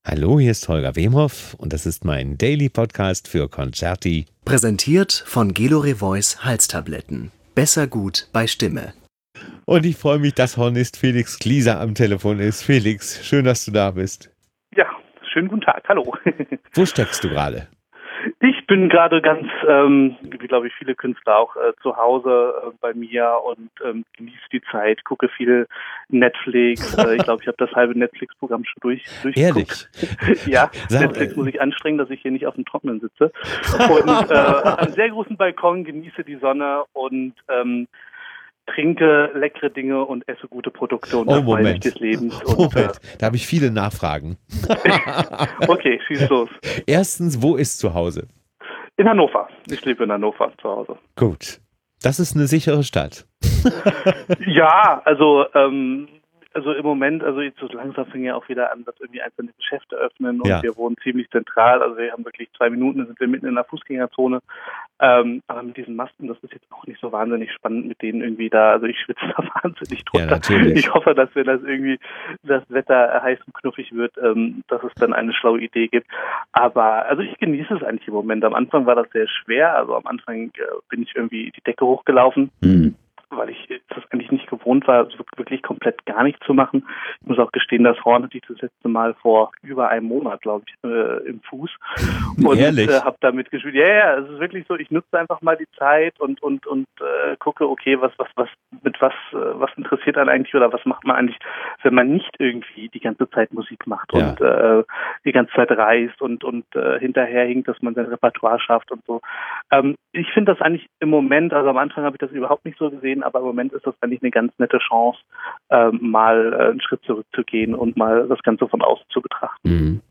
Hallo, hier ist Holger Wemhoff und das ist mein Daily Podcast für Concerti. Präsentiert von Gelore Voice Halstabletten. Besser gut bei Stimme. Und ich freue mich, dass Hornist Felix Glieser am Telefon ist. Felix, schön, dass du da bist. Ja, schönen guten Tag, hallo. Wo steckst du gerade? Ich bin gerade ganz, wie glaube ich viele Künstler auch, zu Hause bei mir und genieße die Zeit, gucke viel Netflix. Ich glaube, ich habe das halbe Netflix-Programm schon durchgeguckt. Ehrlich? Ja, Netflix muss ich anstrengen, dass ich hier nicht auf dem Trockenen sitze. Und einen sehr großen Balkon, genieße die Sonne und trinke leckere Dinge und esse gute Produkte und freue mich des Lebens. Moment, da habe ich viele Nachfragen. Okay, schieß los. Erstens, wo ist zu Hause? In Hannover. Ich lebe in Hannover zu Hause. Gut. Das ist eine sichere Stadt. Ja, also im Moment, also jetzt so langsam fing ja auch wieder an, dass irgendwie einzelne Geschäfte öffnen und wir wohnen ziemlich zentral. Also wir haben wirklich 2 Minuten, dann sind wir mitten in der Fußgängerzone. Aber mit diesen Masken, das ist jetzt auch nicht so wahnsinnig spannend mit denen irgendwie da. Also ich schwitze da wahnsinnig drunter. Ja, natürlich. Ich hoffe, dass wenn das irgendwie das Wetter heiß und knuffig wird, dass es dann eine schlaue Idee gibt. Aber also ich genieße es eigentlich im Moment. Am Anfang war das sehr schwer. Also am Anfang bin ich irgendwie die Decke hochgelaufen. Weil ich das eigentlich nicht gewohnt war, wirklich komplett gar nichts zu machen. Ich muss auch gestehen, das Horn hatte ich das letzte Mal vor über einem Monat, glaube ich, im Fuß. Und habe damit gespielt. Ja, es ist wirklich so, ich nutze einfach mal die Zeit und gucke, okay, was interessiert einen eigentlich oder was macht man eigentlich, wenn man nicht irgendwie die ganze Zeit Musik macht und die ganze Zeit reist und hinterher hinkt, dass man sein Repertoire schafft und so. Ich finde das eigentlich im Moment, also am Anfang habe ich das überhaupt nicht so gesehen, aber im Moment ist das eigentlich eine ganz nette Chance, mal einen Schritt zurückzugehen und mal das Ganze von außen zu betrachten.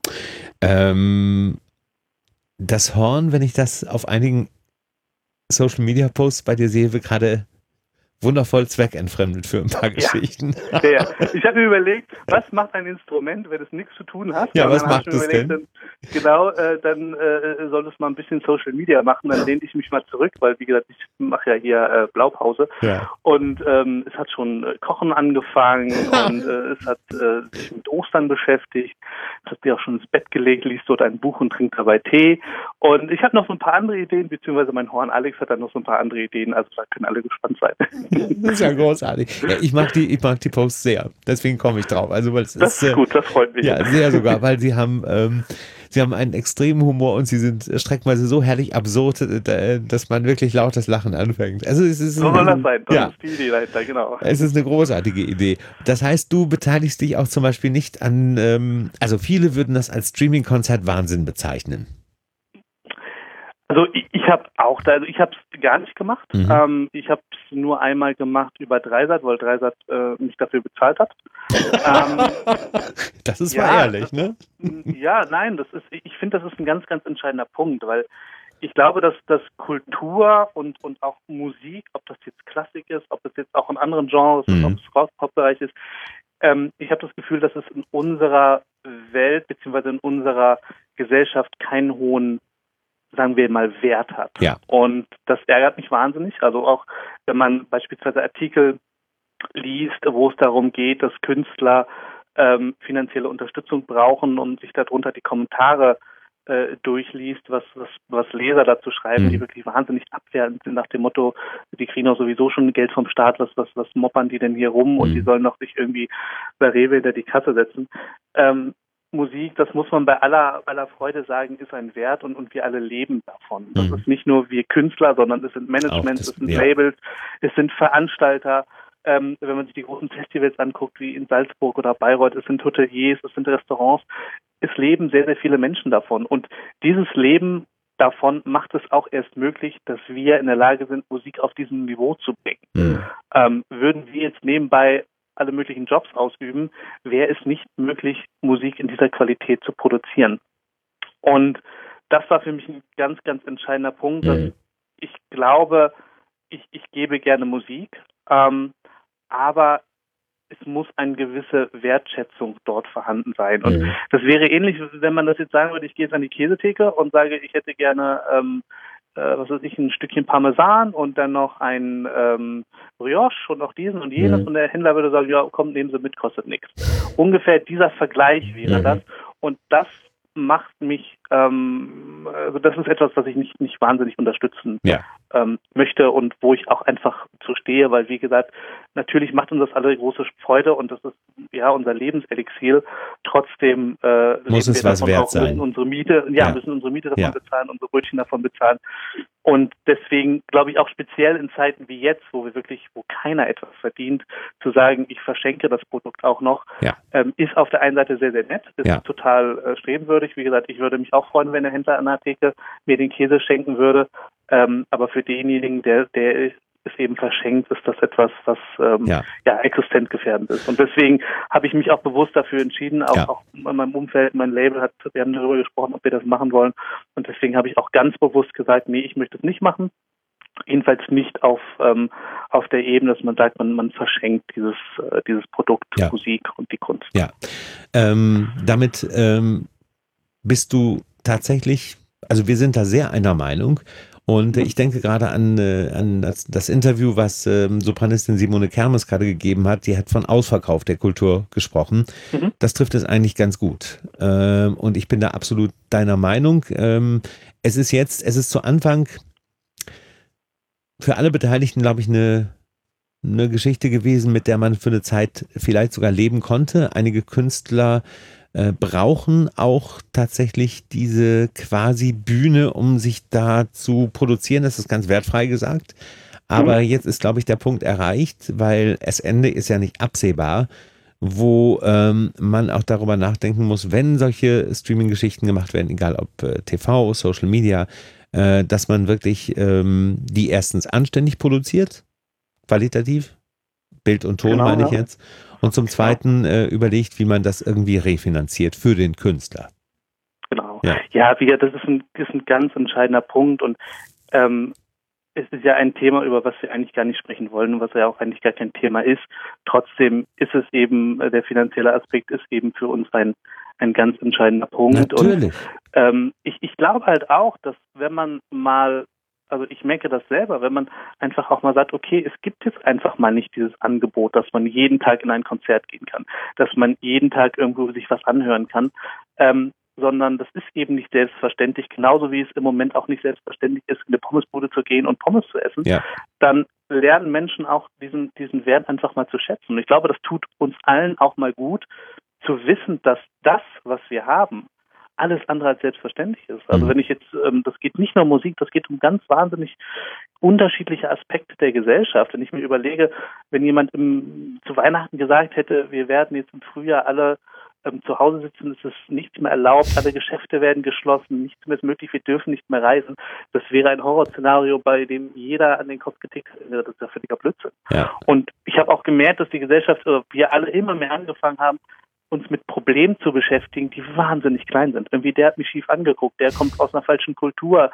Das Horn, wenn ich das auf einigen Social-Media-Posts bei dir sehe, wird gerade wundervoll zweckentfremdet für ein paar Geschichten. Ja. Ich habe mir überlegt, was macht ein Instrument, wenn es nichts zu tun hat? Ja, was macht es denn? Dann soll es mal ein bisschen Social Media machen. Dann lehne ich mich mal zurück, weil, wie gesagt, ich mache ja hier Blaupause. Ja. Und es hat schon Kochen angefangen und es hat sich mit Ostern beschäftigt. Es hat sich auch schon ins Bett gelegt, liest dort ein Buch und trinkt dabei Tee. Und ich habe noch so ein paar andere Ideen, beziehungsweise mein Horn Alex hat dann noch so ein paar andere Ideen. Also da können alle gespannt sein. Das ist ja großartig. Ja, ich mag die Posts sehr. Deswegen komme ich drauf. Also, weil das ist gut, das freut mich. Ja, sehr sogar, weil sie haben einen extremen Humor und sie sind streckenweise so herrlich absurd, dass man wirklich lautes Lachen anfängt. Also es ist so soll das sein. Das ist die Idee dahinter, genau. Es ist eine großartige Idee. Das heißt, du beteiligst dich auch zum Beispiel nicht an, also viele würden das als Streaming-Konzert Wahnsinn bezeichnen. Also ich habe es gar nicht gemacht. Ich habe es nur einmal gemacht über Dreisat, weil Dreisat mich dafür bezahlt hat. Das ist mal ehrlich, ne? Ja, nein, ich finde, das ist ein ganz, ganz entscheidender Punkt, weil ich glaube, dass Kultur und auch Musik, ob das jetzt Klassik ist, ob es jetzt auch in anderen Genres ist, ob es Rock-Pop-Bereich ist, ich habe das Gefühl, dass es in unserer Welt bzw. in unserer Gesellschaft keinen hohen, sagen wir mal, Wert hat. Ja. Und das ärgert mich wahnsinnig. Also auch, wenn man beispielsweise Artikel liest, wo es darum geht, dass Künstler finanzielle Unterstützung brauchen und sich darunter die Kommentare durchliest, was Leser dazu schreiben, die wirklich wahnsinnig abwertend sind nach dem Motto, die kriegen doch sowieso schon Geld vom Staat, was moppern die denn hier rum und die sollen doch nicht irgendwie bei Rewe hinter die Kasse setzen. Musik, das muss man bei aller Freude sagen, ist ein Wert und wir alle leben davon. Das ist nicht nur wir Künstler, sondern es sind Managements, es sind Labels, es sind Veranstalter. Wenn man sich die großen Festivals anguckt, wie in Salzburg oder Bayreuth, es sind Hoteliers, es sind Restaurants. Es leben sehr, sehr viele Menschen davon. Und dieses Leben davon macht es auch erst möglich, dass wir in der Lage sind, Musik auf diesem Niveau zu bringen. Würden wir jetzt nebenbei alle möglichen Jobs ausüben, wäre es nicht möglich, Musik in dieser Qualität zu produzieren. Und das war für mich ein ganz, ganz entscheidender Punkt, dass ich glaube, ich gebe gerne Musik, aber es muss eine gewisse Wertschätzung dort vorhanden sein. Und das wäre ähnlich, wenn man das jetzt sagen würde, ich gehe jetzt an die Käsetheke und sage, ich hätte gerne ein Stückchen Parmesan und dann noch ein Brioche und noch diesen und jenes und der Händler würde sagen, ja komm, nehmen Sie mit, kostet nichts. Ungefähr dieser Vergleich wäre das Und das macht mich, also das ist etwas, was ich nicht wahnsinnig unterstützen möchte und wo ich auch einfach zu stehe, weil wie gesagt, natürlich macht uns das alle große Freude und das ist ja unser Lebenselixier. Trotzdem muss es was wert sein. Müssen unsere Miete davon bezahlen, unsere Brötchen davon bezahlen. Und deswegen glaube ich auch speziell in Zeiten wie jetzt, wo keiner etwas verdient, zu sagen, ich verschenke das Produkt auch noch, ist auf der einen Seite sehr, sehr nett, ist total strebenswürdig. Wie gesagt, ich würde mich auch freuen, wenn der Händler an der Theke mir den Käse schenken würde. Aber für denjenigen, der es eben verschenkt, ist das etwas, was existenzgefährdend ist. Und deswegen habe ich mich auch bewusst dafür entschieden, auch in meinem Umfeld, mein Label wir haben darüber gesprochen, ob wir das machen wollen. Und deswegen habe ich auch ganz bewusst gesagt, nee, ich möchte es nicht machen. Jedenfalls nicht auf der Ebene, dass man sagt, man verschenkt dieses Produkt, Musik und die Kunst. Ja, damit bist du tatsächlich, also wir sind da sehr einer Meinung. Und ich denke gerade an das Interview, was Sopranistin Simone Kermes gerade gegeben hat. Die hat von Ausverkauf der Kultur gesprochen. Das trifft es eigentlich ganz gut. Und ich bin da absolut deiner Meinung. Es ist zu Anfang für alle Beteiligten, glaube ich, eine Geschichte gewesen, mit der man für eine Zeit vielleicht sogar leben konnte. Einige Künstler brauchen auch tatsächlich diese quasi Bühne, um sich da zu produzieren. Das ist ganz wertfrei gesagt. Aber jetzt ist, glaube ich, der Punkt erreicht, weil das Ende ist ja nicht absehbar, wo man auch darüber nachdenken muss, wenn solche Streaming-Geschichten gemacht werden, egal ob TV, Social Media, dass man wirklich die erstens anständig produziert, qualitativ, Bild und Ton meine ich jetzt, und zum Zweiten überlegt, wie man das irgendwie refinanziert für den Künstler. Genau. Ja, das ist ein ganz entscheidender Punkt und es ist ja ein Thema, über was wir eigentlich gar nicht sprechen wollen und was ja auch eigentlich gar kein Thema ist. Trotzdem ist es eben, der finanzielle Aspekt ist eben für uns ein ganz entscheidender Punkt. Natürlich. Und ich glaube halt auch, dass wenn man mal, also ich merke das selber, wenn man einfach auch mal sagt, okay, es gibt jetzt einfach mal nicht dieses Angebot, dass man jeden Tag in ein Konzert gehen kann, dass man jeden Tag irgendwo sich was anhören kann, sondern das ist eben nicht selbstverständlich, genauso wie es im Moment auch nicht selbstverständlich ist, in eine Pommesbude zu gehen und Pommes zu essen, dann lernen Menschen auch diesen Wert einfach mal zu schätzen. Und ich glaube, das tut uns allen auch mal gut, zu wissen, dass das, was wir haben, alles andere als selbstverständlich ist. Also wenn ich jetzt, das geht nicht nur um Musik, das geht um ganz wahnsinnig unterschiedliche Aspekte der Gesellschaft. Wenn ich mir überlege, wenn jemand zu Weihnachten gesagt hätte, wir werden jetzt im Frühjahr alle zu Hause sitzen, ist es nichts mehr erlaubt, alle Geschäfte werden geschlossen, nichts mehr ist möglich, wir dürfen nicht mehr reisen. Das wäre ein Horrorszenario, bei dem jeder an den Kopf getickt wäre. Das ist ja völliger Blödsinn. Ja. Und ich habe auch gemerkt, dass die Gesellschaft, wir alle immer mehr angefangen haben, uns mit Problemen zu beschäftigen, die wahnsinnig klein sind. Irgendwie, der hat mich schief angeguckt, der kommt aus einer falschen Kultur.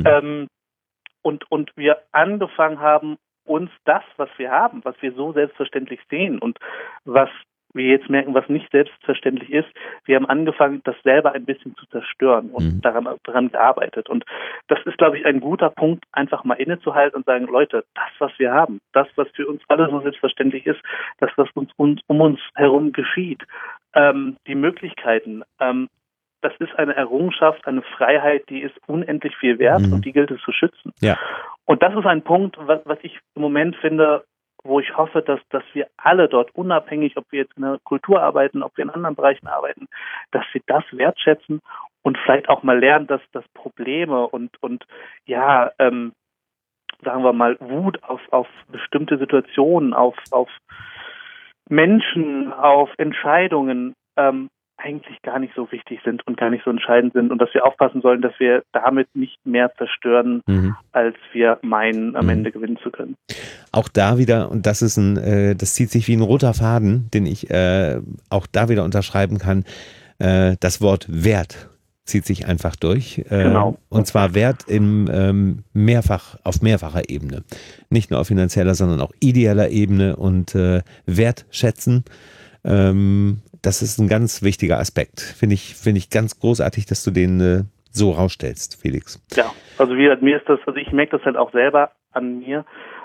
Und wir angefangen haben, uns das, was wir haben, was wir so selbstverständlich sehen und was wir jetzt merken, was nicht selbstverständlich ist, wir haben angefangen, das selber ein bisschen zu zerstören und daran gearbeitet. Und das ist, glaube ich, ein guter Punkt, einfach mal innezuhalten und sagen, Leute, das, was wir haben, das, was für uns alle so selbstverständlich ist, das, was uns um uns herum geschieht, die Möglichkeiten, das ist eine Errungenschaft, eine Freiheit, die ist unendlich viel wert und die gilt es zu schützen. Ja. Und das ist ein Punkt, was ich im Moment finde, wo ich hoffe, dass wir alle dort, unabhängig, ob wir jetzt in der Kultur arbeiten, ob wir in anderen Bereichen arbeiten, dass wir das wertschätzen und vielleicht auch mal lernen, dass Probleme und sagen wir mal, Wut auf bestimmte Situationen, auf Menschen, auf Entscheidungen eigentlich gar nicht so wichtig sind und gar nicht so entscheidend sind und dass wir aufpassen sollen, dass wir damit nicht mehr zerstören, als wir meinen, am Ende gewinnen zu können. Auch da wieder, und das ist das zieht sich wie ein roter Faden, den ich auch da wieder unterschreiben kann, das Wort Wert zieht sich einfach durch. Genau. Und zwar Wert auf mehrfacher Ebene. Nicht nur auf finanzieller, sondern auch ideeller Ebene und wertschätzen. Das ist ein ganz wichtiger Aspekt. Finde ich ganz großartig, dass du den so rausstellst, Felix. Ja, also mir ist das, also ich merke das halt auch selber an mir.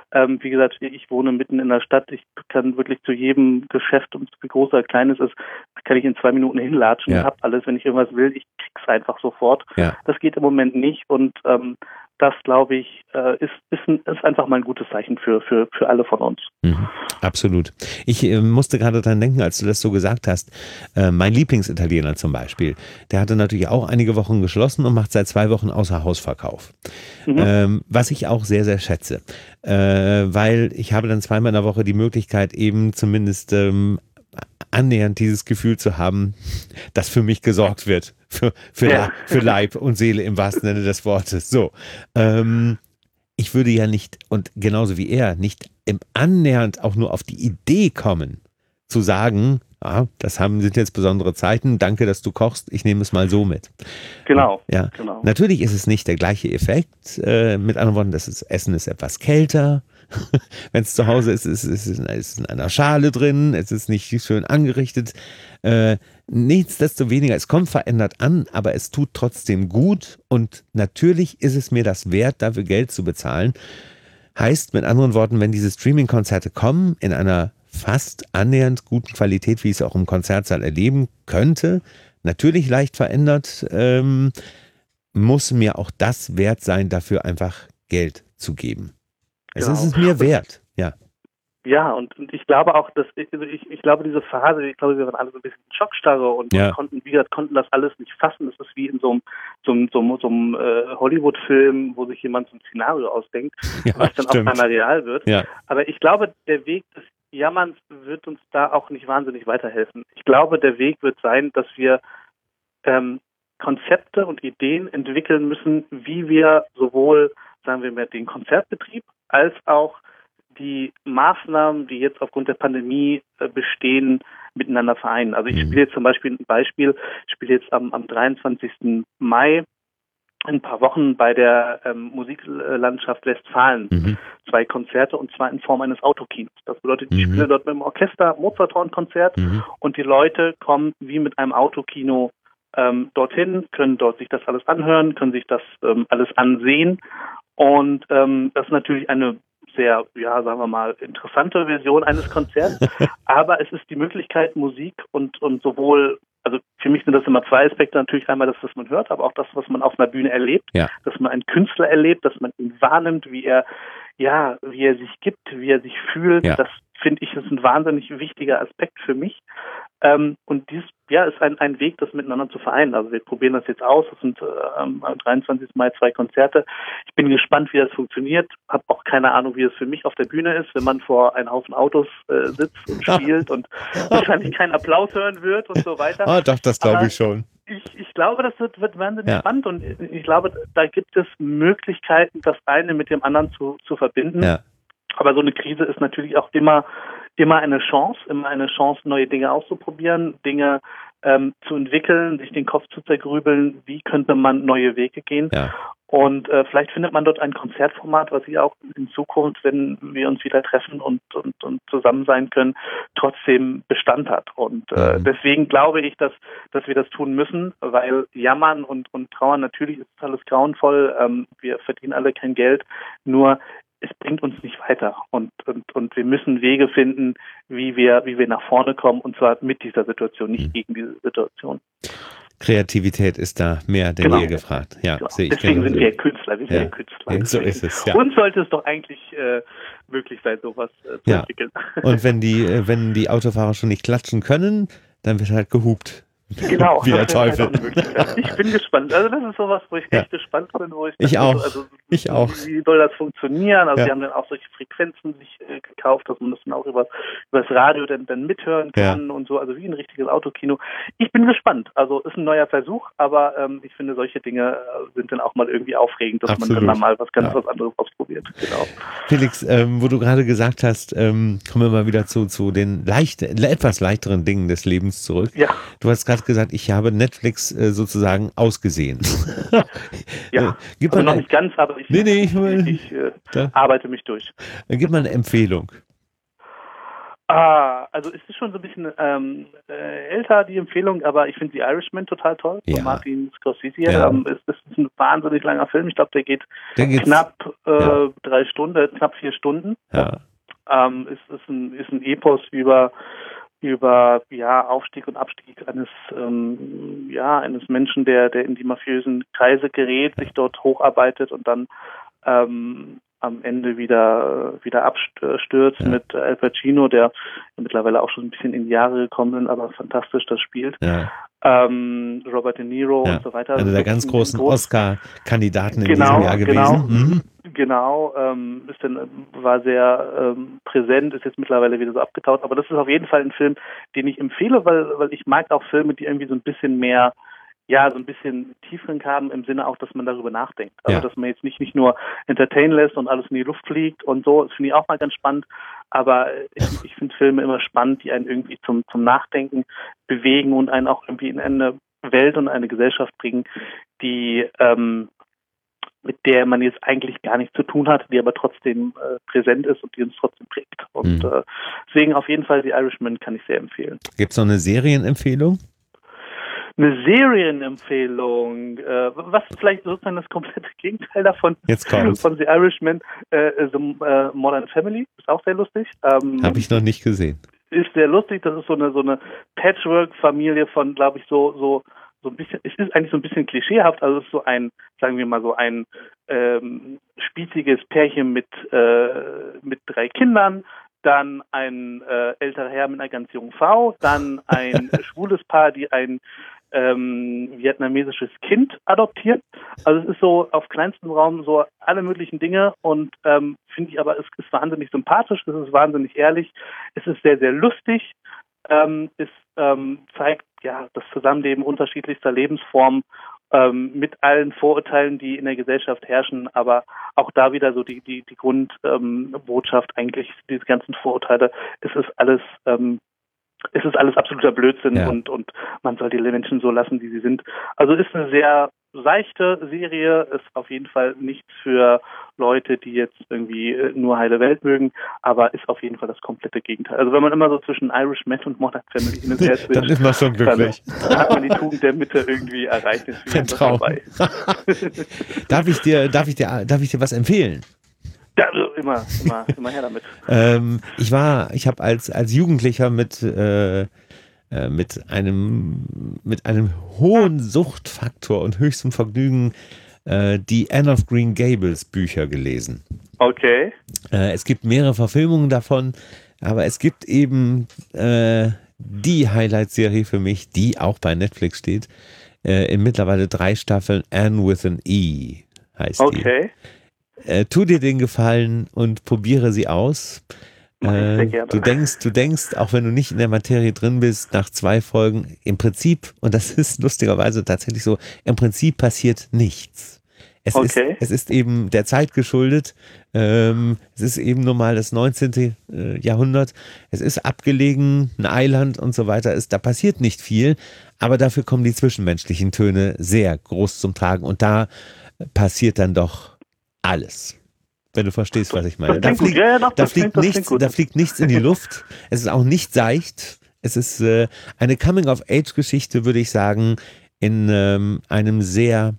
Wie gesagt, ich wohne mitten in der Stadt. Ich kann wirklich zu jedem Geschäft, wie groß oder klein es ist, kann ich in 2 Minuten hinlatschen und habe alles, wenn ich irgendwas will. Ich krieg's einfach sofort. Ja. Das geht im Moment nicht und das, glaube ich, ist einfach mal ein gutes Zeichen für alle von uns. Absolut. Ich musste gerade dran denken, als du das so gesagt hast. Mein Lieblingsitaliener zum Beispiel, der hatte natürlich auch einige Wochen geschlossen und macht seit 2 Wochen Außerhausverkauf. Was ich auch sehr, sehr schätze. Weil ich habe dann 2-mal in der Woche die Möglichkeit, eben zumindest annähernd dieses Gefühl zu haben, dass für mich gesorgt wird. Für Leib und Seele im wahrsten Sinne des Wortes. So. Ich würde ja nicht, und genauso wie er, nicht im annähernd auch nur auf die Idee kommen, zu sagen, sind jetzt besondere Zeiten, danke, dass du kochst, ich nehme es mal so mit. Genau. Ja. Genau. Natürlich ist es nicht der gleiche Effekt. Mit anderen Worten, Essen ist etwas kälter. Wenn es zu Hause ist, ist es in einer Schale drin, es ist nicht schön angerichtet. Nichtsdestoweniger, es kommt verändert an, aber es tut trotzdem gut und natürlich ist es mir das wert, dafür Geld zu bezahlen. Heißt mit anderen Worten, wenn diese Streaming-Konzerte kommen, in einer fast annähernd guten Qualität, wie ich es auch im Konzertsaal erleben könnte, natürlich leicht verändert, muss mir auch das wert sein, dafür einfach Geld zu geben. Es ist es mir wert, ja. Ja, und ich glaube auch, dass ich glaube, diese Phase, wir waren alle so ein bisschen in Schockstarre und konnten das alles nicht fassen. Das ist wie in so einem Hollywood-Film, wo sich jemand so ein Szenario ausdenkt, was dann auch einmal real wird. Ja. Aber ich glaube, der Weg des Jammerns wird uns da auch nicht wahnsinnig weiterhelfen. Ich glaube, der Weg wird sein, dass wir Konzepte und Ideen entwickeln müssen, wie wir sowohl, sagen wir mal, den Konzertbetrieb als auch die Maßnahmen, die jetzt aufgrund der Pandemie bestehen, miteinander vereinen. Also ich spiele jetzt zum Beispiel ich spiele jetzt am 23. Mai in ein paar Wochen bei der Musiklandschaft Westfalen 2 Konzerte und zwar in Form eines Autokinos. Das bedeutet, ich spiele dort mit dem Orchester Mozarthorn-Konzert und die Leute kommen wie mit einem Autokino dorthin, können dort sich das alles anhören, können sich das alles ansehen und das ist natürlich eine sehr, sagen wir mal, interessante Version eines Konzerts, aber es ist die Möglichkeit, Musik und sowohl, also für mich sind das immer 2 Aspekte, natürlich einmal das, was man hört, aber auch das, was man auf einer Bühne erlebt, dass man einen Künstler erlebt, dass man ihn wahrnimmt, wie er sich gibt, wie er sich fühlt, das finde ich, ist ein wahnsinnig wichtiger Aspekt für mich. Und dies ist ein Weg, das miteinander zu vereinen. Also wir probieren das jetzt aus. Es sind am 23. Mai 2 Konzerte. Ich bin gespannt, wie das funktioniert. Habe auch keine Ahnung, wie es für mich auf der Bühne ist, wenn man vor einem Haufen Autos sitzt und spielt und wahrscheinlich keinen Applaus hören wird und so weiter. Doch, das glaube ich schon. Ich glaube, das wird wahnsinnig spannend und ich glaube, da gibt es Möglichkeiten, das eine mit dem anderen zu verbinden. Ja. Aber so eine Krise ist natürlich auch immer eine Chance, neue Dinge auszuprobieren, Dinge zu entwickeln, sich den Kopf zu zergrübeln, wie könnte man neue Wege gehen. Ja. Und vielleicht findet man dort ein Konzertformat, was hier auch in Zukunft, wenn wir uns wieder treffen und zusammen sein können, trotzdem Bestand hat. Und deswegen glaube ich, dass wir das tun müssen, weil Jammern und Trauern, natürlich ist alles grauenvoll, wir verdienen alle kein Geld, nur es bringt uns nicht weiter und wir müssen Wege finden, wie wir nach vorne kommen und zwar mit dieser Situation, nicht gegen diese Situation. Kreativität ist da mehr denn je gefragt. Ja, sehe ich. Deswegen sind wir Künstler, Künstler. So ist es, ja. Uns sollte es doch eigentlich möglich sein, sowas zu entwickeln. Und wenn die Autofahrer schon nicht klatschen können, dann wird halt gehupt. Genau. Wie der Teufel. Ich bin gespannt. Also das ist sowas, wo ich echt gespannt bin. Ich auch. Wie soll das funktionieren? Also die haben dann auch solche Frequenzen sich gekauft, dass man das dann auch über das Radio dann mithören kann und so. Also wie ein richtiges Autokino. Ich bin gespannt. Also ist ein neuer Versuch, aber ich finde, solche Dinge sind dann auch mal irgendwie aufregend, dass man dann mal was ganz was anderes ausprobiert. Genau. Felix, wo du gerade gesagt hast, kommen wir mal wieder zu den etwas leichteren Dingen des Lebens zurück. Ja. Du hast gerade gesagt, ich habe Netflix sozusagen ausgesehen. Ja, also noch nicht ganz, aber ich arbeite mich durch. Gib mal eine Empfehlung. Also ist es schon so ein bisschen älter, die Empfehlung, aber ich finde The Irishman total toll. Von Martin Scorsese. Ja. Es ist ein wahnsinnig langer Film. Ich glaube, der geht knapp 3 Stunden, knapp 4 Stunden. Ja. Ist ein Epos über Aufstieg und Abstieg eines Menschen, der in die mafiösen Kreise gerät, sich dort hocharbeitet und dann am Ende wieder abstürzt mit Al Pacino, der mittlerweile auch schon ein bisschen in die Jahre gekommen ist, aber fantastisch das spielt. Ja. Robert De Niro und so weiter. Also der ganz großen Oscar-Kandidaten in diesem Jahr gewesen. Genau, war sehr präsent, ist jetzt mittlerweile wieder so abgetaut, aber das ist auf jeden Fall ein Film, den ich empfehle, weil ich mag auch Filme, die irgendwie so ein bisschen mehr, so ein bisschen Tiefgang haben, im Sinne auch, dass man darüber nachdenkt. Also dass man jetzt nicht nur entertain lässt und alles in die Luft fliegt und so, das finde ich auch mal ganz spannend, aber ich finde Filme immer spannend, die einen irgendwie zum Nachdenken bewegen und einen auch irgendwie in eine Welt und eine Gesellschaft bringen, die mit der man jetzt eigentlich gar nichts zu tun hat, die aber trotzdem präsent ist und die uns trotzdem prägt. Und deswegen auf jeden Fall The Irishman kann ich sehr empfehlen. Gibt es noch eine Serienempfehlung? Eine Serienempfehlung, was vielleicht sozusagen das komplette Gegenteil davon von The Irishman, Modern Family, ist auch sehr lustig. Habe ich noch nicht gesehen. Ist sehr lustig, das ist so eine Patchwork-Familie von, glaube ich, so ein bisschen, es ist eigentlich so ein bisschen klischeehaft, also es ist so ein, sagen wir mal so ein spießiges Pärchen mit 3 Kindern, dann ein älterer Herr mit einer ganz jungen Frau, dann ein schwules Paar, die ein vietnamesisches Kind adoptiert. Also es ist so auf kleinstem Raum so alle möglichen Dinge und finde ich aber, es ist wahnsinnig sympathisch, es ist wahnsinnig ehrlich, es ist sehr, sehr lustig, es zeigt das Zusammenleben unterschiedlichster Lebensformen mit allen Vorurteilen, die in der Gesellschaft herrschen, aber auch da wieder so die Grundbotschaft eigentlich, diese ganzen Vorurteile, es ist alles absoluter Blödsinn und man soll die Menschen so lassen, wie sie sind. Also ist eine sehr seichte Serie, ist auf jeden Fall nichts für Leute, die jetzt irgendwie nur heile Welt mögen, aber ist auf jeden Fall das komplette Gegenteil. Also wenn man immer so zwischen Irishman und Modern Family hin und her switcht, dann ist man schon glücklich. Dann hat man die Tugend der Mitte irgendwie erreicht. Ein Traum. Darf ich dir was empfehlen? Ja, also immer her damit. Ich habe als Jugendlicher mit einem hohen Suchtfaktor und höchstem Vergnügen die Anne of Green Gables Bücher gelesen. Okay. Es gibt mehrere Verfilmungen davon, aber es gibt eben die Highlight-Serie für mich, die auch bei Netflix steht, in mittlerweile 3 Staffeln, Anne with an E heißt die. Okay. Tu dir den Gefallen und probiere sie aus. Du denkst, auch wenn du nicht in der Materie drin bist, nach 2 Folgen, im Prinzip, und das ist lustigerweise tatsächlich so, im Prinzip passiert nichts. Es ist eben der Zeit geschuldet. Es ist eben nun mal das 19. Jahrhundert. Es ist abgelegen, ein Eiland und so weiter. Da passiert nicht viel, aber dafür kommen die zwischenmenschlichen Töne sehr groß zum Tragen und da passiert dann doch alles. Wenn du verstehst, was ich meine. Da fliegt nichts in die Luft. Es ist auch nicht seicht. Es ist eine Coming-of-Age-Geschichte, würde ich sagen, in einem sehr,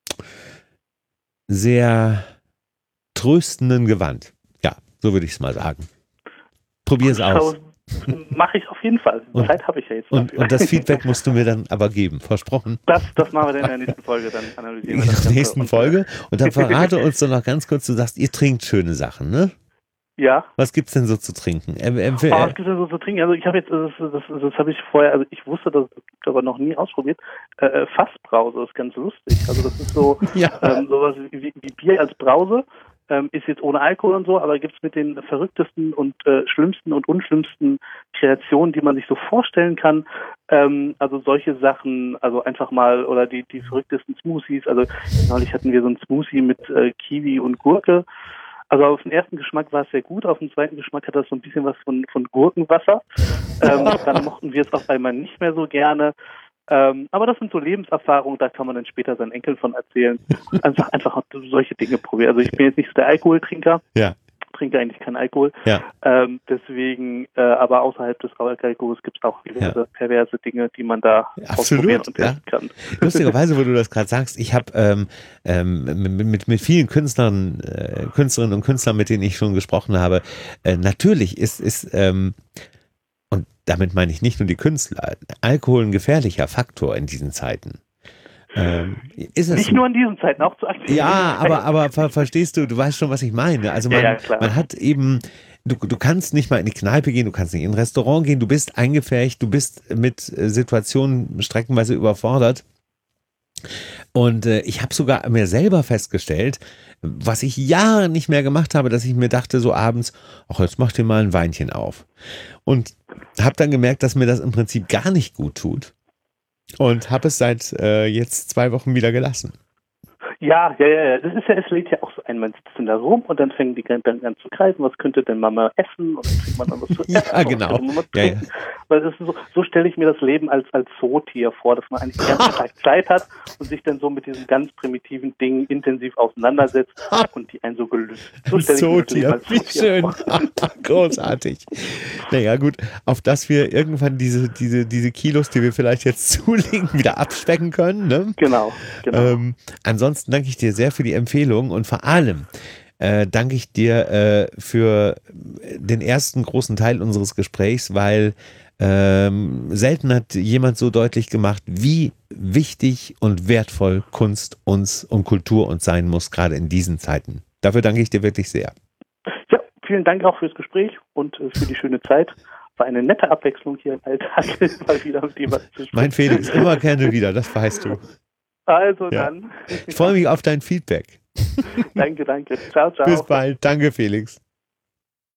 sehr tröstenden Gewand. Ja, so würde ich es mal sagen. Probier es aus. Mache ich auf jeden Fall. Zeit habe ich ja jetzt. Und das Feedback musst du mir dann aber geben. Versprochen. Das machen wir dann in der nächsten Folge. Dann analysieren wir das. In der nächsten Folge. Und dann verrate uns doch noch ganz kurz, du sagst, ihr trinkt schöne Sachen, ne? Ja. Was gibt's denn so zu trinken? Was gibt's denn so zu trinken? Also ich habe jetzt, das habe ich vorher, also ich wusste, das gibt aber noch nie ausprobiert. Fassbrause ist ganz lustig. Also das ist so sowas wie Bier als Brause. Ist jetzt ohne Alkohol und so, aber gibt es mit den verrücktesten und schlimmsten und unschlimmsten Kreationen, die man sich so vorstellen kann. Also solche Sachen, also einfach mal, oder die verrücktesten Smoothies. Also neulich hatten wir so einen Smoothie mit Kiwi und Gurke. Also auf den ersten Geschmack war es sehr gut, auf den zweiten Geschmack hat das so ein bisschen was von Gurkenwasser. Dann mochten wir es auf einmal nicht mehr so gerne. Aber das sind so Lebenserfahrungen, da kann man dann später seinen Enkeln von erzählen. Einfach solche Dinge probieren. Also ich bin jetzt nicht so der Alkoholtrinker, trinke eigentlich keinen Alkohol. Ja. Deswegen, aber außerhalb des Alkohols gibt es auch diverse perverse Dinge, die man da ausprobieren und testen kann. Lustigerweise, wo du das gerade sagst, ich habe mit vielen Künstlerinnen und Künstlern, mit denen ich schon gesprochen habe, natürlich ist und damit meine ich nicht nur die Künstler, Alkohol ein gefährlicher Faktor in diesen Zeiten. Ist es nicht nur in diesen Zeiten, auch zu aktiv. Ja, aber verstehst du weißt schon, was ich meine. Also man hat eben, du kannst nicht mal in die Kneipe gehen, du kannst nicht in ein Restaurant gehen, du bist eingefärbt, du bist mit Situationen streckenweise überfordert. Und ich habe sogar mir selber festgestellt, was ich Jahre nicht mehr gemacht habe, dass ich mir dachte so abends, ach, jetzt mach dir mal ein Weinchen auf. Und habe dann gemerkt, dass mir das im Prinzip gar nicht gut tut. Und habe es seit jetzt 2 Wochen wieder gelassen. Ja. Das ist ja, es lädt ja auch so ein, man sitzt dann da rum und dann fängen die dann an zu kreisen, was könnte denn Mama essen? Und dann kriegt man dann was zu essen. Ja, genau. Weil das ist so stelle ich mir das Leben als Zootier vor, dass man eigentlich die ganze Zeit Zeit hat und sich dann so mit diesen ganz primitiven Dingen intensiv auseinandersetzt und die einen so gelöst. So stelle ich mir das Leben als Zootier vor. Großartig. Naja, gut, auf dass wir irgendwann diese Kilos, die wir vielleicht jetzt zulegen, wieder abspecken können. Ne? Genau. Ansonsten danke ich dir sehr für die Empfehlung und vor allem danke ich dir für den ersten großen Teil unseres Gesprächs, weil selten hat jemand so deutlich gemacht, wie wichtig und wertvoll Kunst uns und Kultur uns sein muss, gerade in diesen Zeiten. Dafür danke ich dir wirklich sehr. Ja, vielen Dank auch fürs Gespräch und für die schöne Zeit. War eine nette Abwechslung hier im Alltag, mal wieder mit dir was zu sprechen. Mein Felix, immer gerne wieder, das weißt du. Also dann. Ich freue mich auf dein Feedback. Danke. Ciao. Bis bald. Danke, Felix.